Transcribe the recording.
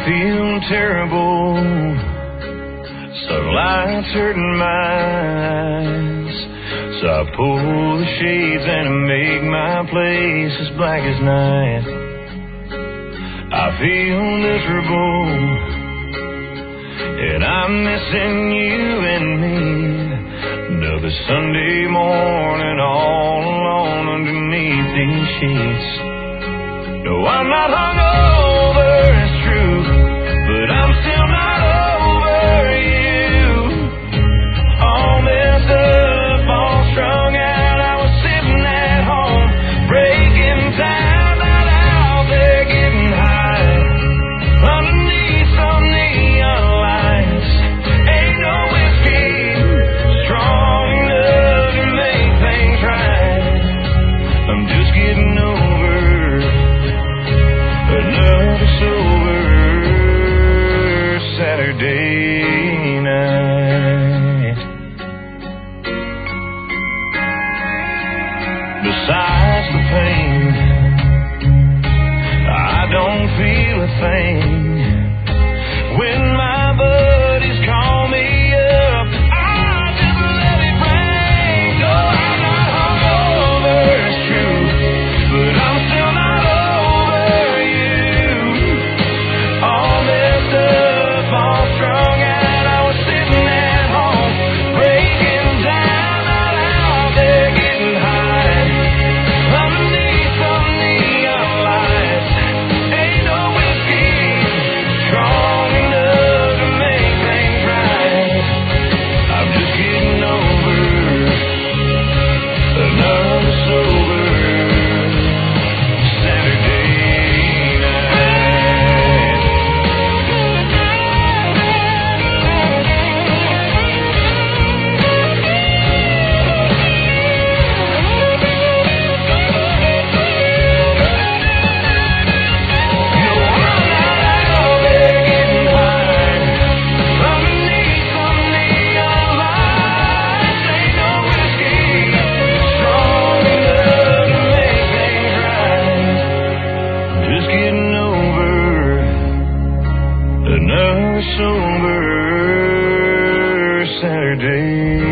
feel terrible. Sunlight's hurting my eyes, so I pull the shades and I make my place as black as night. I feel miserable, and I'm missing you and me. Another Sunday morning all alone underneath these sheets. No, I'm not hungover, it's true, but I'm still not over you. All messed up, all strung out, I was sitting at home, breaking down, not out there getting high, underneath some neon lights. Ain't no whiskey strong enough to make things right. I'm just getting over another sober Saturday night. Besides the pain, I don't feel a thing. When my buddies call me up, I just let it rain. No, I'm not hungover, it's true, but I'm still not over you. All messed up, all strung out, I was sitting at home, breaking down, not out there getting high, underneath some neon lights. Ain't no whiskey strong enough to make things right. I'm just getting over another sober Saturday night. No, I'm not out there getting high, underneath some neon lights. Ain't no whiskey strong enough to make things right. Just getting over another sober Saturday